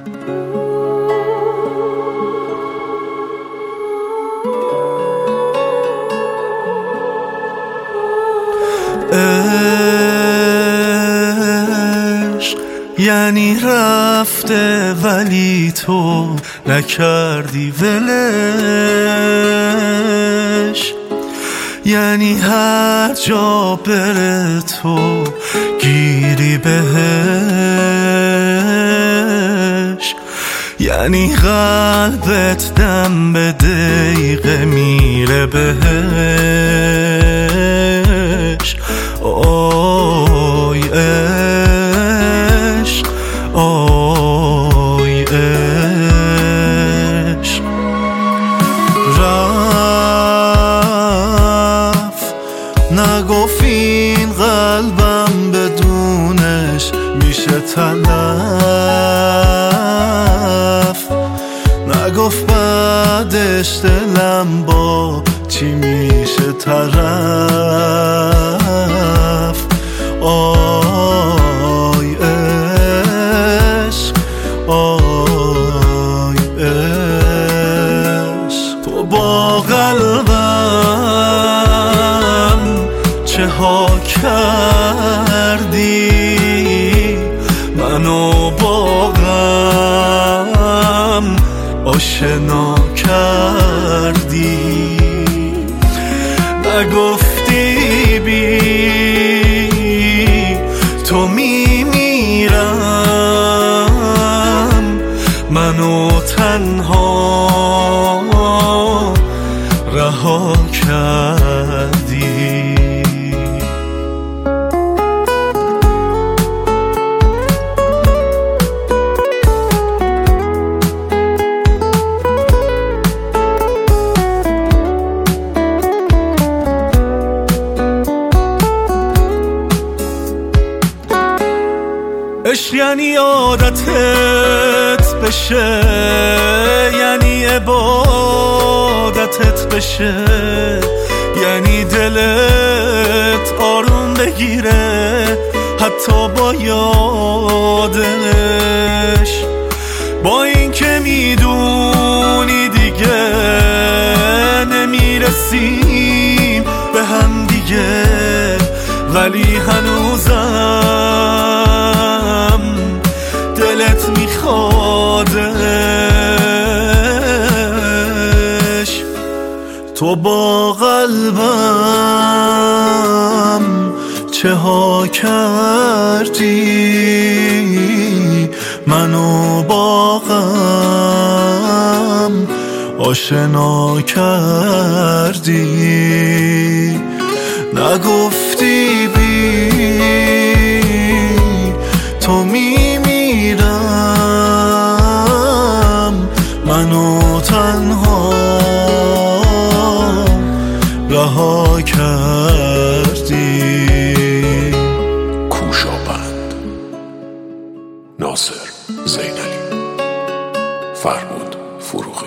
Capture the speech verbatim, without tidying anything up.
عشق یعنی رفته ولی تو نکردی ولش، یعنی هر جا بره تو گیری بهش، یعنی قلبت دم به دقیقه میره بهش. آی عشق، آی عشق. رفت نگفت این قلبم بدونش میشه تلف، نگفت بعدش دلم با چی میشه طرف. آی عشق، آی عشق. تو با قلبم چه ها کردی، منو با غم آشنا کردی. نگفتی بی تو میمیرم، منو تنها رها کردی. عشق یعنی عادتت بشه، یعنی عبادتت بشه، یعنی دلت آروم بگیره حتی با یادش. با این که میدونی دیگه نمیرسیم به هم دیگه، ولی هنوزم دلت میخوادش. تو با قلبم چه ها کردی، منو با غم آشنا کردی. نگفتی بی تو میمیرم، منو تنها رها کردی. کوشابند ناصر زینلی، فرمود فروغی.